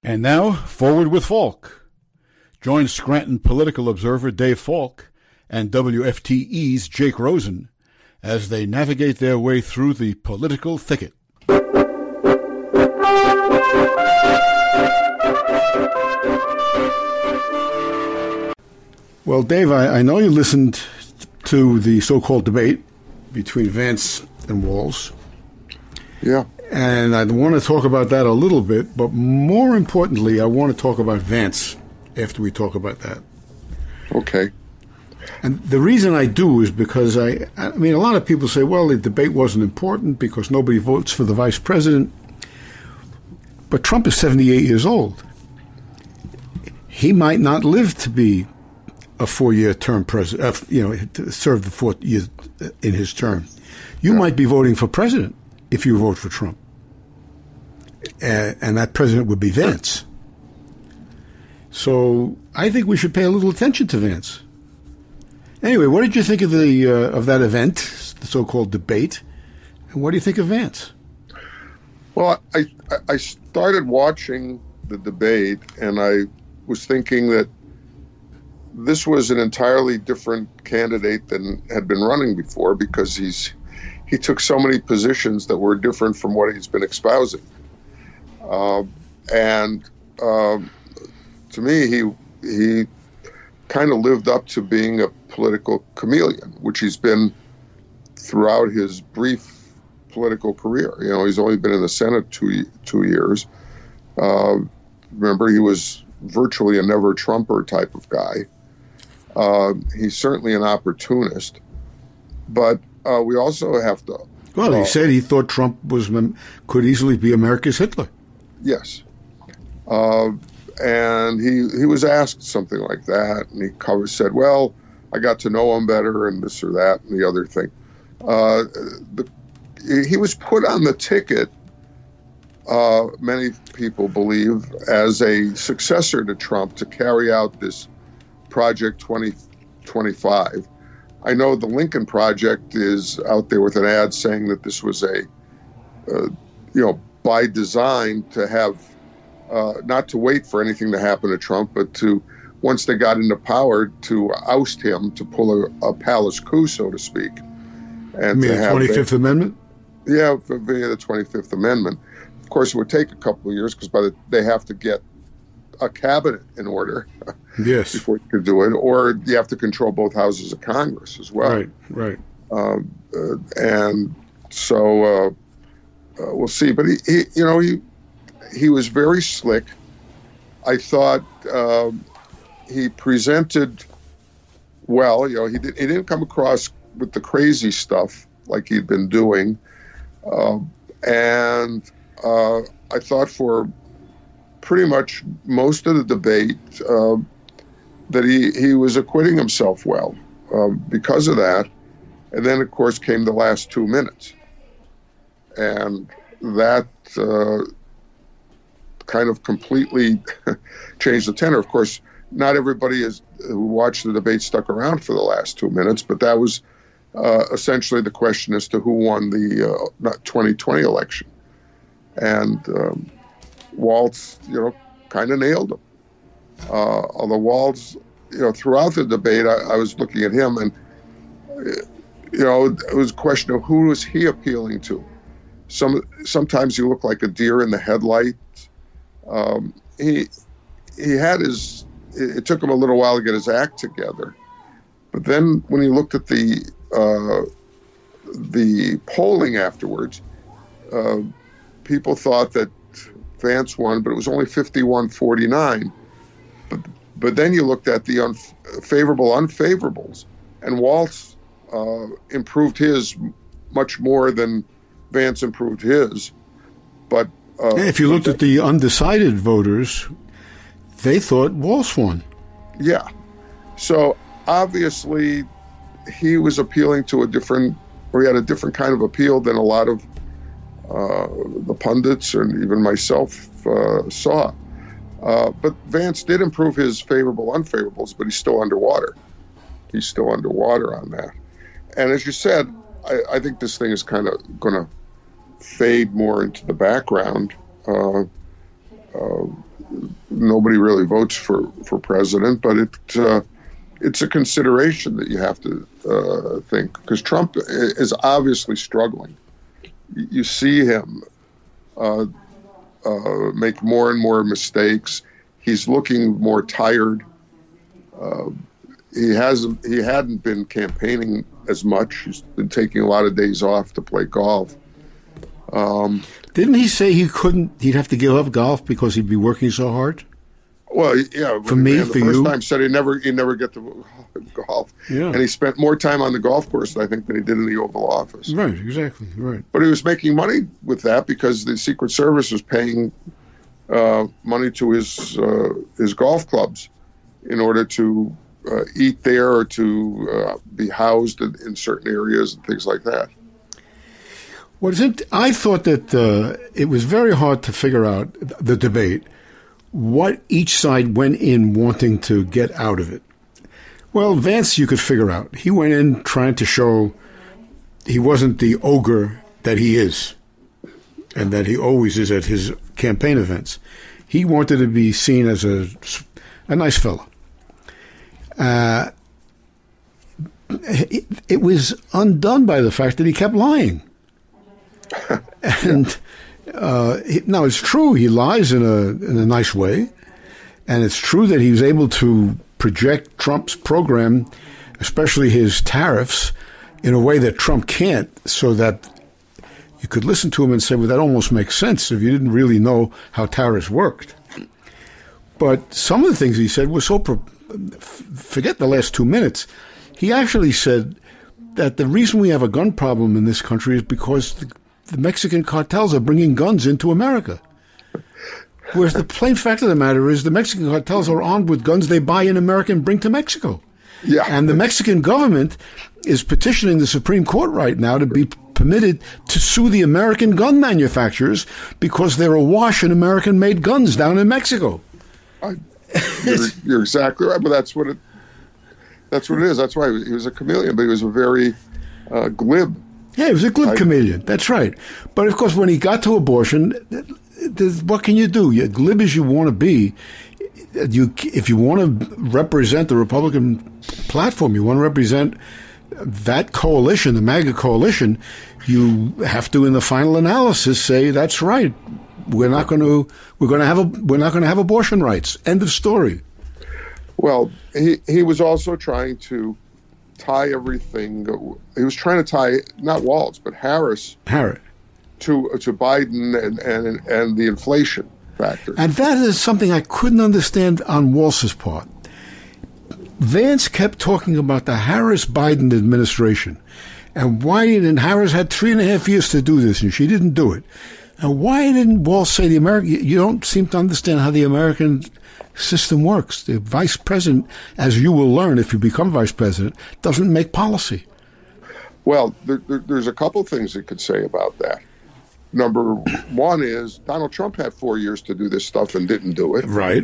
And now, Forward with Falk. Join Scranton political observer Dave Falk and WFTE's Jake Rosen as they navigate their way through the political thicket. Well, Dave, I know you listened to the so-called debate between Vance and Walz. Yeah. And I want to talk about that a little bit, but more importantly, I want to talk about Vance after we talk about that. Okay. And the reason I do is because I mean, a lot of people say, well, the debate wasn't important because nobody votes for the vice president. But Trump is 78 years old. He might not live to be a 4-year term president, to serve the 4 years in his term. You might be voting for president if you vote for Trump. And that president would be Vance. So I think we should pay a little attention to Vance. Anyway, what did you think of of that event, the so-called debate? And what do you think of Vance? Well, I started watching the debate, and I was thinking that this was an entirely different candidate than had been running before, because he took so many positions that were different from what he's been espousing. To me, he kind of lived up to being a political chameleon, which he's been throughout his brief political career. You know, he's only been in the Senate two years. Remember, he was virtually a never Trumper type of guy. He's certainly an opportunist, but we also have to. Well, he said he thought Trump could easily be America's Hitler. Yes, and he was asked something like that, and he said, "Well, I got to know him better, and this or that, and the other thing." He was put on the ticket. Many people believe as a successor to Trump to carry out this Project 2025. I know the Lincoln Project is out there with an ad saying that this was by design to have, not to wait for anything to happen to Trump, but to, once they got into power, to oust him, to pull a palace coup, so to speak. And you mean the 25th Amendment? Yeah, via the 25th Amendment. Of course, it would take a couple of years because they have to get a cabinet in order. Yes. Before you can do it, or you have to control both houses of Congress as well. Right. And so we'll see. But he was very slick. I thought he presented well. You know, he didn't come across with the crazy stuff like he'd been doing, and I thought for pretty much most of the debate that he was acquitting himself well because of that. And then, of course, came the last 2 minutes. And that kind of completely changed the tenor. Of course, not everybody who watched the debate stuck around for the last 2 minutes, but that was essentially the question as to who won the 2020 election. And Walz, kind of nailed him. Although Walz, throughout the debate, I was looking at him, and it was a question of who was he appealing to. Sometimes he looked like a deer in the headlights. He had it took him a little while to get his act together, but then when he looked at the polling afterwards, people thought that Vance won, but it was only 51-49. But then you looked at the unfavorables, and Walz improved his much more than Vance improved his. But if you looked at the undecided voters, they thought Walz won. Yeah. So obviously he was appealing to he had a different kind of appeal than a lot of the pundits and even myself saw. But Vance did improve his unfavorables, but he's still underwater. He's still underwater on that. And as you said, I think this thing is kind of going to fade more into the background. nobody really votes for president, but it's a consideration that you have to think, because Trump is obviously struggling. You see him make more and more mistakes. He's looking more tired. He hadn't been campaigning as much. He's been taking a lot of days off to play golf. Didn't he say he'd have to give up golf because he'd be working so hard? Well, yeah. For me, for you? The first time said he'd never get to golf. Yeah. And he spent more time on the golf course, I think, than he did in the Oval Office. Right, exactly, right. But he was making money with that because the Secret Service was paying money to his golf clubs in order to eat there or to be housed in certain areas and things like that. I thought that it was very hard to figure out, the debate, what each side went in wanting to get out of it. Well, Vance, you could figure out. He went in trying to show he wasn't the ogre that he is, and that he always is at his campaign events. He wanted to be seen as a nice fellow. It was undone by the fact that he kept lying. And now it's true he lies in a nice way, and it's true that he was able to project Trump's program, especially his tariffs, in a way that Trump can't, so that you could listen to him and say, well, that almost makes sense if you didn't really know how tariffs worked. But some of the things he said were so forget the last 2 minutes. He actually said that the reason we have a gun problem in this country is because the Mexican cartels are bringing guns into America. Whereas the plain fact of the matter is the Mexican cartels are armed with guns they buy in America and bring to Mexico. Yeah. And the Mexican government is petitioning the Supreme Court right now to be permitted to sue the American gun manufacturers because they're awash in American-made guns down in Mexico. You're exactly right, but that's what it is. That's why he was a chameleon, but he was a very glib. Yeah, he was a glib chameleon. That's right. But of course, when he got to abortion, what can you do? You're glib as you want to be. If you want to represent the Republican platform, you want to represent that coalition, the MAGA coalition, you have to, in the final analysis, say that's right. We're not going to have abortion rights. End of story. Well, he was also trying to tie everything. He was trying to tie not Walz but Harris to Biden and the inflation factor. And that is something I couldn't understand on Walz's part. Vance kept talking about the Harris-Biden administration and Harris had 3.5 years to do this and she didn't do it. And why didn't Walz say you don't seem to understand how the American system works. The vice president, as you will learn if you become vice president, doesn't make policy. Well, there's a couple things you could say about that. Number one is Donald Trump had 4 years to do this stuff and didn't do it. Right.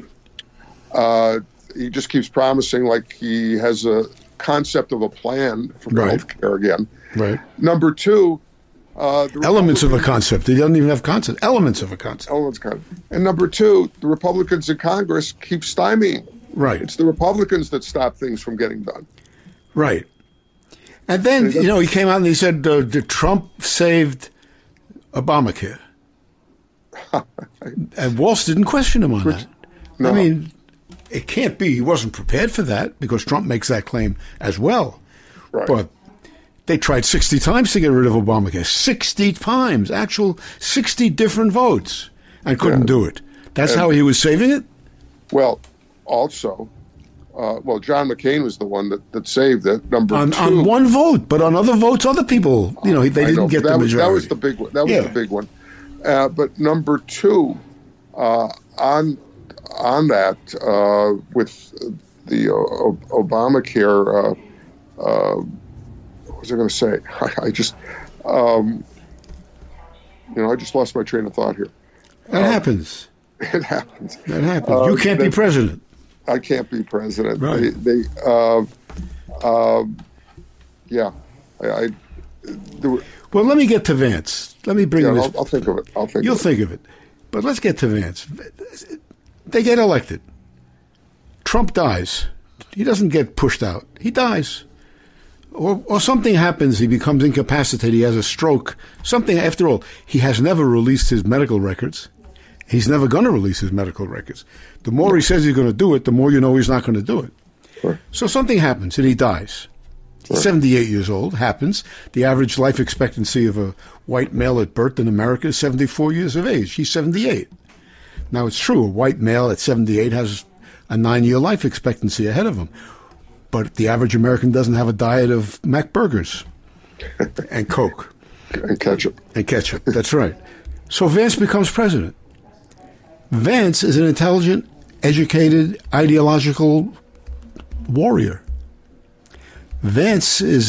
He just keeps promising like he has a concept of a plan for health care again. Right. Number two, elements of a concept. He doesn't even have concept. Elements of a concept. And number two, the Republicans in Congress keep stymieing. Right. It's the Republicans that stop things from getting done. Right. And then, he came out and he said Trump saved Obamacare. And Walz didn't question him on that. No. I mean, it can't be. He wasn't prepared for that because Trump makes that claim as well. Right. But they tried 60 times to get rid of Obamacare. 60 times. Actual 60 different votes. And couldn't do it. That's how he was saving it? Well, also, John McCain was the one that saved it. Number two. On one vote. But on other voes, other people, they didn't get the majority. That was the big one. That was the big one. But number two, on that, with the Obamacare, what was I going to say? I just lost my train of thought here. That happens. It happens. That happens. You can't be president. I can't be president. Right. Well, let me get to Vance. Let me bring this. I'll think of it. You'll think of it. But let's get to Vance. They get elected. Trump dies. He doesn't get pushed out. He dies. Or something happens. He becomes incapacitated. He has a stroke. Something, after all, he has never released his medical records. He's never going to release his medical records. The more he says he's going to do it, the more you know he's not going to do it. Sure. So something happens and he dies. Sure. 78 years old, happens. The average life expectancy of a white male at birth in America is 74 years of age. He's 78. Now, it's true, a white male at 78 has a 9-year life expectancy ahead of him. But the average American doesn't have a diet of Mac burgers and Coke. And ketchup. And ketchup, that's right. So Vance becomes president. Vance is an intelligent, educated, ideological warrior. Vance is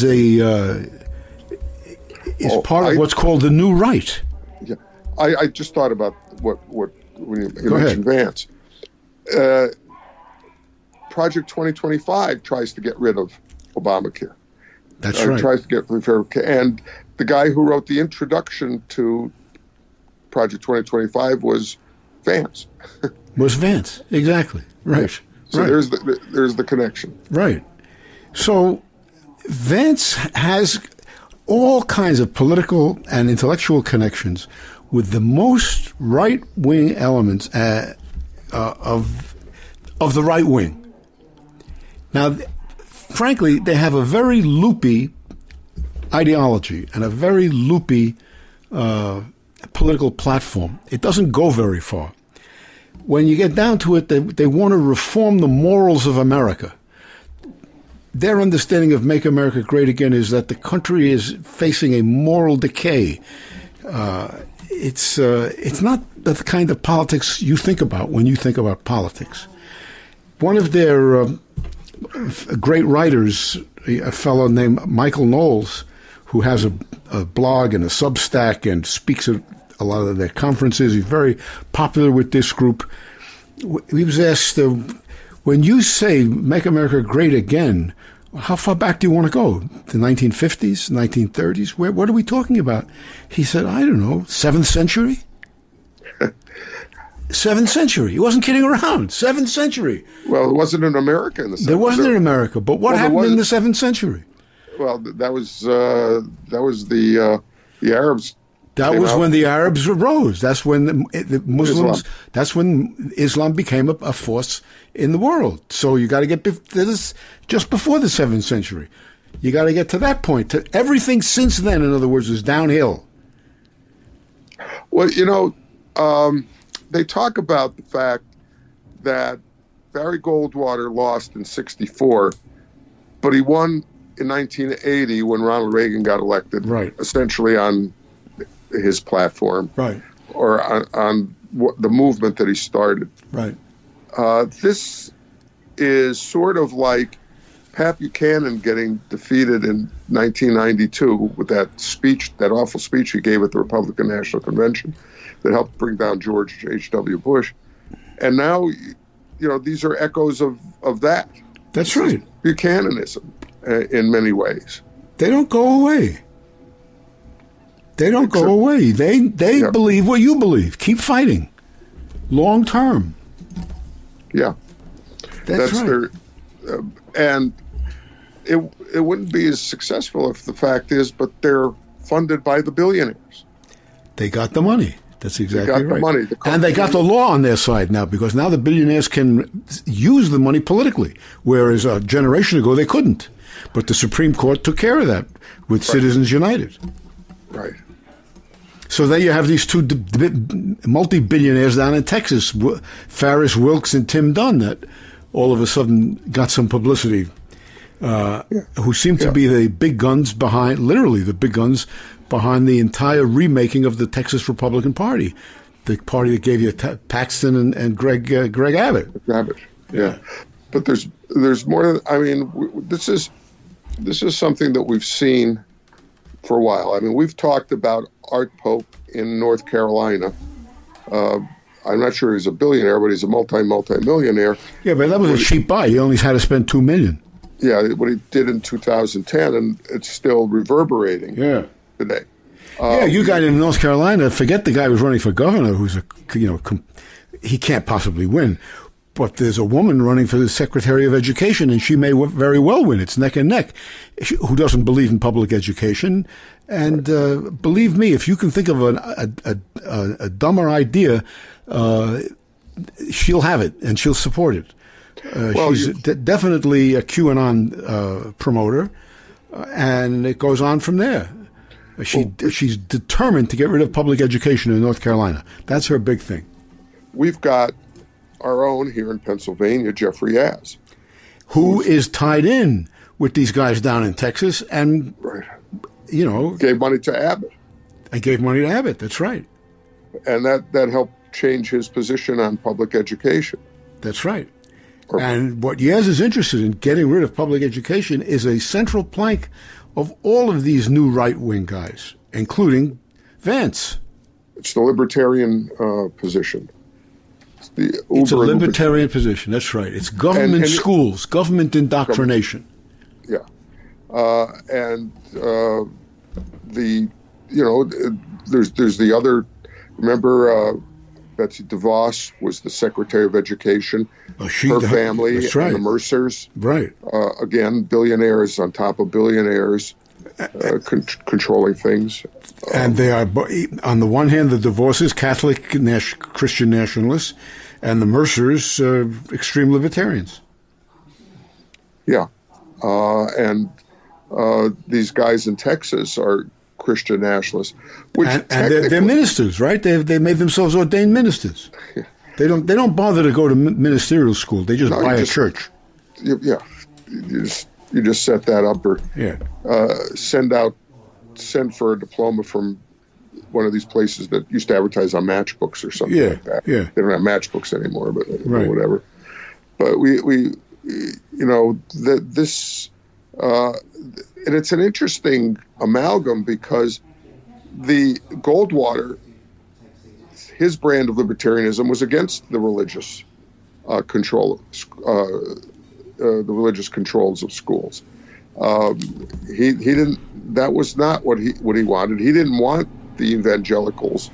part of what's called the New Right. Yeah, I just thought about what when you mentioned ahead. Vance. Project 2025 tries to get rid of Obamacare. That's right. Tries to get rid of, and the guy who wrote the introduction to Project 2025 was Vance. Was Vance, exactly. Right. So right. there's the connection. Right. So Vance has all kinds of political and intellectual connections with the most right-wing elements of the right wing. Now, frankly, they have a very loopy ideology and a very loopy political platform. It doesn't go very far. When you get down to it, they want to reform the morals of America. Their understanding of Make America Great Again is that the country is facing a moral decay. It's not the kind of politics you think about when you think about politics. One of their great writers, a fellow named Michael Knowles, who has a blog and a Substack and speaks at a lot of their conferences. He's very popular with this group. He was asked, when you say Make America Great Again, how far back do you want to go? The 1950s, 1930s? What are we talking about? He said, I don't know, 7th century? 7th century. He wasn't kidding around. 7th century. Well, it wasn't in America in the 7th century. There wasn't in America, but what happened in the 7th century? Well, that was the Arabs. That was when the Arabs arose. That's when the Muslims. Islam. That's when Islam became a force in the world. So you got to get to this just before the 7th century. You got to get to that point. Everything since then, in other words, is downhill. Well, they talk about the fact that Barry Goldwater lost in '64, but he won in 1980 when Ronald Reagan got elected, right? Essentially on his platform, right, or on the movement that he started, right. This is sort of like Pat Buchanan getting defeated in 1992 with that speech, that awful speech he gave at the Republican National Convention that helped bring down George H.W. Bush. And now, these are echoes of that. That's right. Buchananism in many ways. They don't go away. They don't go away. They believe what you believe. Keep fighting. Long term. Yeah. That's right. Their, and it wouldn't be as successful if the fact is, but they're funded by the billionaires. They got the money. That's exactly right. They got the money. And they got the law on their side now, because now the billionaires can use the money politically, whereas a generation ago they couldn't. But the Supreme Court took care of that with Citizens United. Right. So then you have these two multi-billionaires down in Texas, Farris Wilks and Tim Dunn, that all of a sudden got some publicity, who seem to be the big guns behind, literally the big guns behind the entire remaking of the Texas Republican Party, the party that gave you Paxton and Greg Abbott. Abbott, yeah. But there's more. I mean, this is something that we've seen for a while. I mean, we've talked about Art Pope in North Carolina. I'm not sure he's a billionaire, but he's a multi-millionaire. Yeah, but that was a cheap buy. He only had to spend $2 million. Yeah, what he did in 2010, and it's still reverberating today. Yeah, you got in North Carolina. Forget the guy who's running for governor, who's he can't possibly win. But there's a woman running for the Secretary of Education, and she may very well win. It's neck and neck. Who doesn't believe in public education? And believe me, if you can think of a dumber idea, she'll have it and she'll support it. She's definitely a QAnon promoter, and it goes on from there. She's determined to get rid of public education in North Carolina. That's her big thing. We've got our own here in Pennsylvania, Jeffrey Yazz, who is tied in with these guys down in Texas, and gave money to Abbott. I gave money to Abbott. That's right, and that helped change his position on public education. That's right. And what Yazz is interested in, getting rid of public education, is a central plank of all of these new right-wing guys, including Vance. It's the libertarian position. It's a libertarian position. That's right. It's government schools, government indoctrination. Yeah, there's the other. Remember, Betsy DeVos was the Secretary of Education. Her family, that's right. And the Mercers. Right. Again, billionaires on top of billionaires, controlling things. And they are, on the one hand, the DeVoses, Catholic Christian nationalists, and the Mercers, extreme libertarians. Yeah. And these guys in Texas are Christian nationalists. And they're ministers, right? They made themselves ordained ministers. Yeah. They don't bother to go to ministerial school. They just buy a church. Yeah. You just set that up, or send for a diploma from one of these places that used to advertise on matchbooks or something like that. Yeah. They don't have matchbooks anymore, but right. Whatever. But this, and it's an interesting amalgam because the Goldwater, his brand of libertarianism was against the religious control, the religious controls of schools. He didn't. That was not what he wanted. He didn't want the evangelicals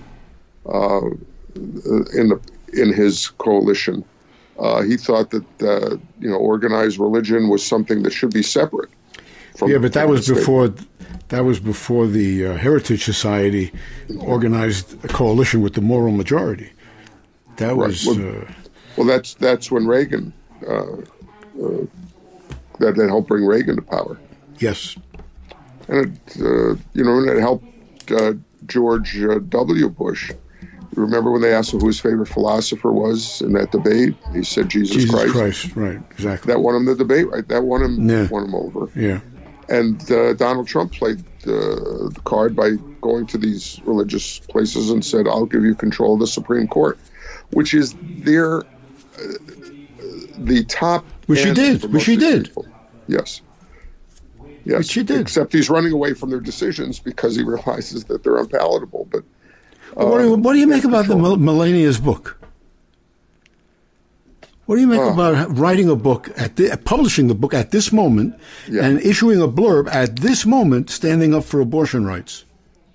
in his coalition. He thought that organized religion was something that should be separate. But that was before. That was before the Heritage Society organized a coalition with the moral majority. That was that's when Reagan that helped bring Reagan to power. Yes, and it helped George W. Bush. Remember when they asked him who his favorite philosopher was in that debate? He said Jesus Christ. Right, exactly. That won him the debate, right? That won him over. Yeah. And Donald Trump played the card by going to these religious places and said, "I'll give you control of the Supreme Court," which is the top. Which he did. Yes. Which he did. Except he's running away from their decisions because he realizes that they're unpalatable. But what do you make about the Melania's book? What do you make about writing a book, publishing the book at this moment, and issuing a blurb at this moment, standing up for abortion rights?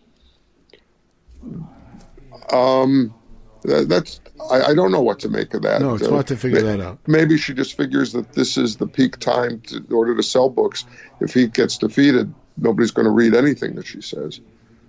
I don't know what to make of that. No, it's hard to figure that out. Maybe she just figures that this is the peak time in order to sell books. If he gets defeated, nobody's going to read anything that she says.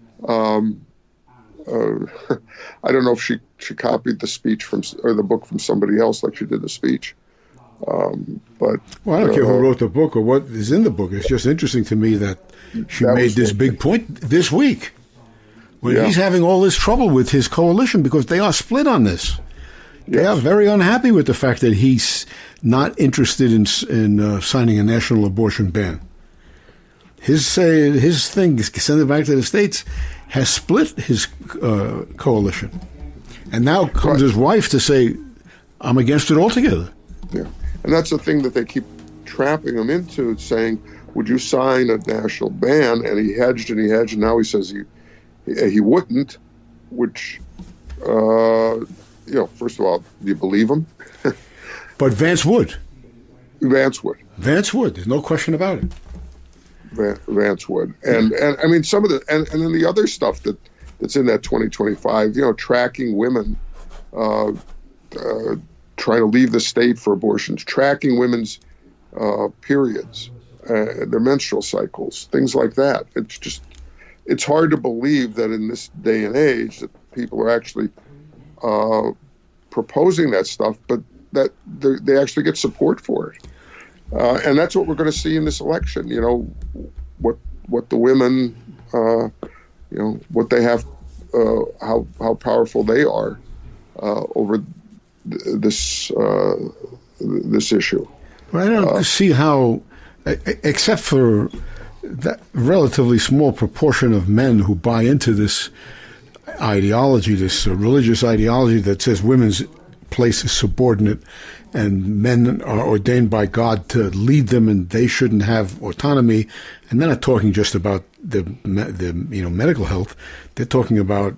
I don't know if she copied the speech or the book from somebody else like she did the speech. But I don't care who wrote the book or what is in the book. It's just interesting to me that she made this big point this week when he's having all this trouble with his coalition because they are split on this. They are very unhappy with the fact that he's not interested in signing a national abortion ban. His thing, send it back to the states, has split his coalition. And now comes his wife to say, I'm against it altogether. Yeah. And that's the thing that they keep trapping him into, saying, would you sign a national ban? And he hedged, and now he says he wouldn't, which, first of all, do you believe him? But Vance would. Vance would. Vance would. There's no question about it. Vance would. And I mean, some of the and then the other stuff that's in that 2025, tracking women trying to leave the state for abortions, tracking women's periods, their menstrual cycles, things like that. It's hard to believe that in this day and age that people are actually proposing that stuff, but that they actually get support for it. And that's what we're going to see in this election. What the women, what they have, how powerful they are over this issue. Well, I don't see how, except for that relatively small proportion of men who buy into this ideology, this religious ideology that says women's place is subordinate and men are ordained by God to lead them and they shouldn't have autonomy. And they're not talking just about the medical health. They're talking about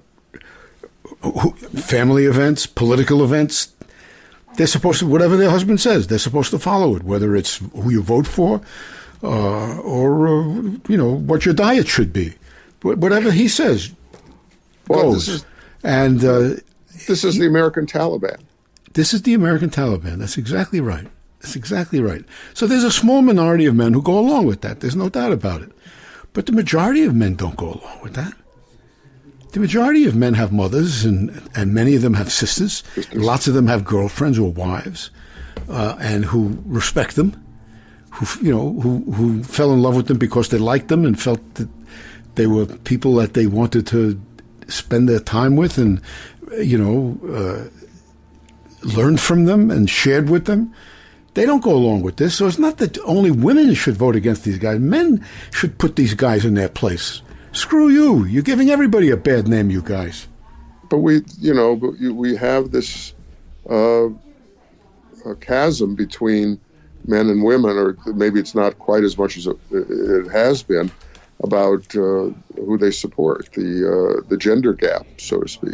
family events, political events. They're supposed to, whatever their husband says, they're supposed to follow it, whether it's who you vote for or what your diet should be. Whatever he says goes. This is the American Taliban. This is the American Taliban. That's exactly right. That's exactly right. So there's a small minority of men who go along with that. There's no doubt about it. But the majority of men don't go along with that. The majority of men have mothers, and many of them have sisters. Lots of them have girlfriends or wives, and who respect them, who fell in love with them because they liked them and felt that they were people that they wanted to spend their time with and, learned from them and shared with them. They don't go along with this. So it's not that only women should vote against these guys. Men should put these guys in their place. Screw you. You're giving everybody a bad name, you guys. But we have this chasm between men and women, or maybe it's not quite as much as it has been, about who they support, the gender gap, so to speak.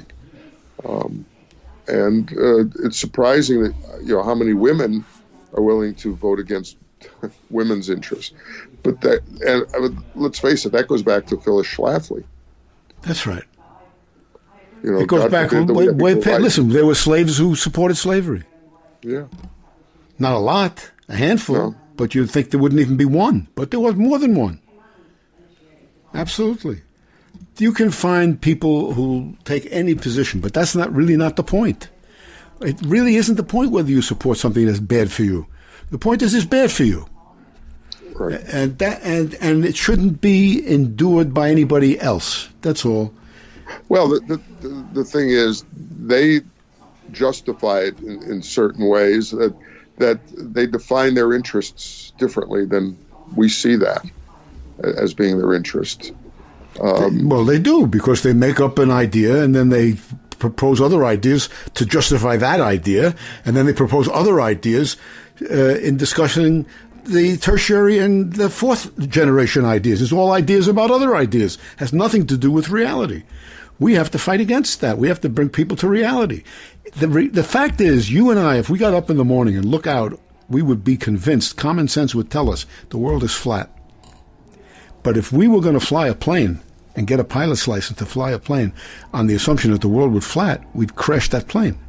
And it's surprising that how many women are willing to vote against women's interests. But let's face it, that goes back to Phyllis Schlafly. That's right. It goes back way past. Listen, there were slaves who supported slavery. Yeah. Not a lot, a handful, but you'd think there wouldn't even be one. But there was more than one. Absolutely. You can find people who take any position, but that's not the point. It really isn't the point whether you support something that's bad for you. The point is it's bad for you. Right. And it shouldn't be endured by anybody else. That's all. Well, the thing is, they justify it in certain ways that they define their interests differently than we see that as being their interest. Well, they do, because they make up an idea and then they propose other ideas to justify that idea, and then they propose other ideas in discussing the tertiary and the fourth generation ideas. It's all ideas about other ideas. It has nothing to do with reality. We have to fight against that. We have to bring people to reality. The fact is, you and I, if we got up in the morning and look out, we would be convinced, common sense would tell us, the world is flat. But if we were going to fly a plane and get a pilot's license to fly a plane on the assumption that the world was flat, we'd crash that plane.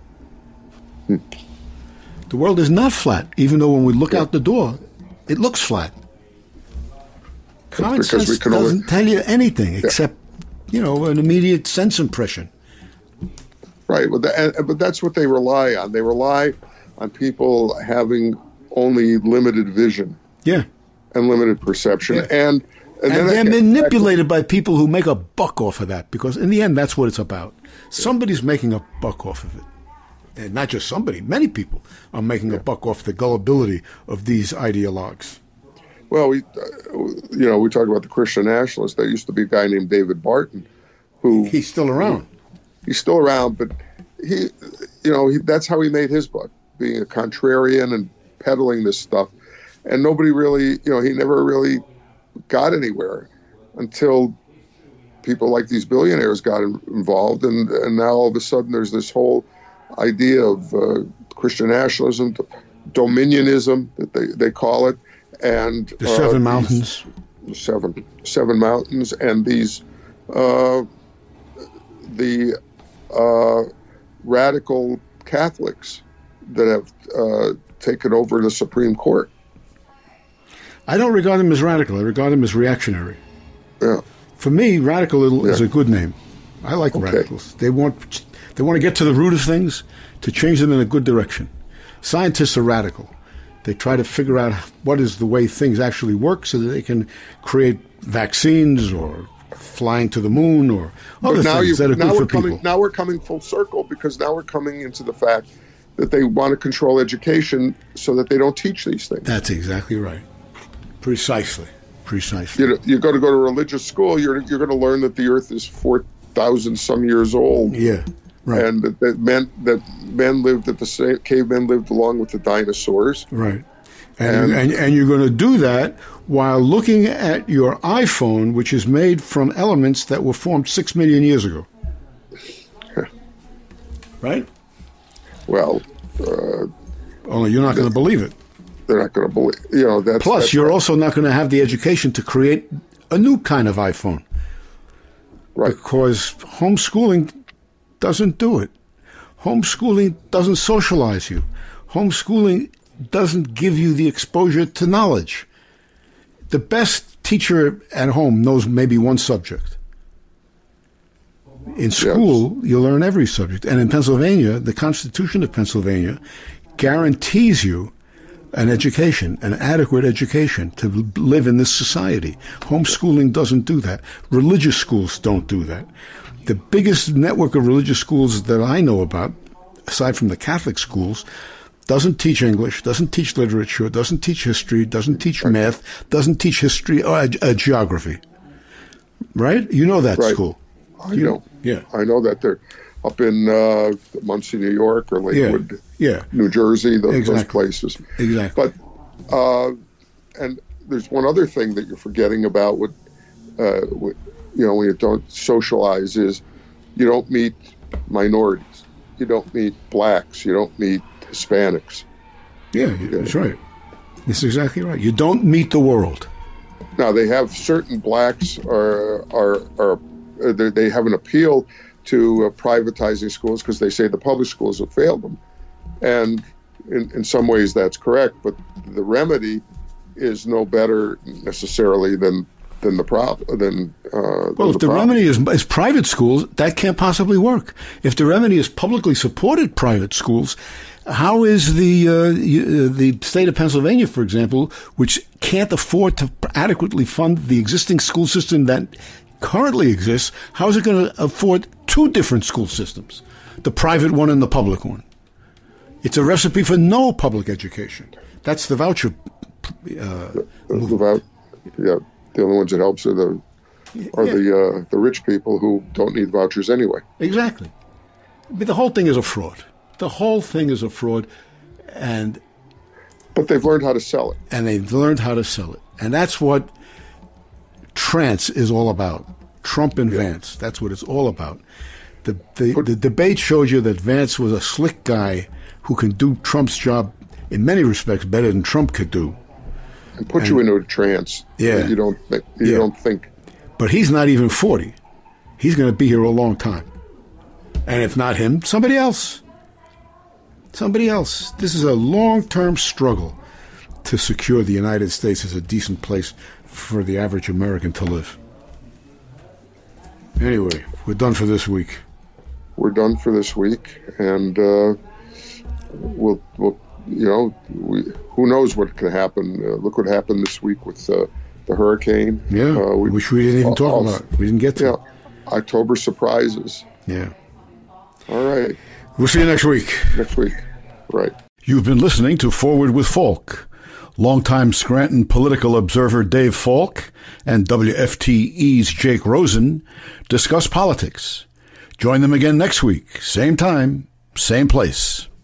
The world is not flat, even though when we look out the door, it looks flat. Common sense doesn't tell you anything except, an immediate sense impression. Right, but that's what they rely on. They rely on people having only limited vision. Yeah. And limited perception. Yeah. And they're manipulated by people who make a buck off of that, because in the end, that's what it's about. Somebody's making a buck off of it. And not just somebody, many people are making a buck off the gullibility of these ideologues. Well, we talk about the Christian nationalists. There used to be a guy named David Barton who... He's still around. He's still around, but that's how he made his buck, being a contrarian and peddling this stuff. And nobody really, he never really got anywhere until people like these billionaires got involved, and now all of a sudden there's this whole idea of Christian nationalism, dominionism that they call it, and the Seven Mountains. seven mountains, and these the radical Catholics that have taken over the Supreme Court. I don't regard them as radical. I regard them as reactionary. Yeah. For me, radical is a good name. I like radicals. They want to get to the root of things, to change them in a good direction. Scientists are radical. They try to figure out what is the way things actually work so that they can create vaccines or flying to the moon or other things that are good for people. Now we're coming full circle, because now we're coming into the fact that they want to control education so that they don't teach these things. That's exactly right. Precisely. You go to religious school, you're going to learn that the earth is 4,000 some years old. Yeah, right. And that men lived at the same, cavemen lived along with the dinosaurs. Right. And you're going to do that while looking at your iPhone, which is made from elements that were formed 6 million years ago. Right? Well, only you're not going to believe it. They're not going to believe. Plus, you're also not going to have the education to create a new kind of iPhone. Right. Because homeschooling doesn't do it. Homeschooling doesn't socialize you. Homeschooling doesn't give you the exposure to knowledge. The best teacher at home knows maybe one subject. In school, you learn every subject. And in Pennsylvania, the Constitution of Pennsylvania guarantees you an education, an adequate education to live in this society. Homeschooling doesn't do that. Religious schools don't do that. The biggest network of religious schools that I know about, aside from the Catholic schools, doesn't teach English, doesn't teach literature, doesn't teach history, doesn't teach math, doesn't teach history or geography. Right? You know that school. I know. Yeah. I know that they're up in Muncie, New York, or Lakewood, New Jersey, those places. Exactly. But and there's one other thing that you're forgetting about when you don't socialize is you don't meet minorities, you don't meet blacks, you don't meet Hispanics. Yeah, that's right. That's exactly right. You don't meet the world. Now they have certain blacks they have an appeal to privatizing schools because they say the public schools have failed them, and in some ways that's correct. But the remedy is no better necessarily than the problem. Well, if the remedy is private schools, that can't possibly work. If the remedy is publicly supported private schools, how is the state of Pennsylvania, for example, which can't afford to adequately fund the existing school system that currently exists, how is it going to afford two different school systems, the private one and the public one? It's a recipe for no public education. That's the voucher. The only ones it helps are the rich people who don't need vouchers anyway. Exactly. But the whole thing is a fraud. The whole thing is a fraud, but they've learned how to sell it. And they've learned how to sell it, and that's what Trance is all about. Trump and Vance. That's what it's all about. The debate showed you that Vance was a slick guy who can do Trump's job in many respects better than Trump could do. And put you into a trance. Yeah. You don't think. But he's not even 40. He's going to be here a long time. And if not him, somebody else. Somebody else. This is a long-term struggle to secure the United States as a decent place for the average American to live. Anyway, we're done for this week. We're done for this week, and we'll who knows what can happen? Look what happened this week with the hurricane. Yeah, which we didn't even talk about. We didn't get to. Yeah, October surprises. Yeah. All right. We'll see you next week. Next week. Right. You've been listening to Forward with Falk. Longtime Scranton political observer Dave Falk and WFTE's Jake Rosen discuss politics. Join them again next week, same time, same place.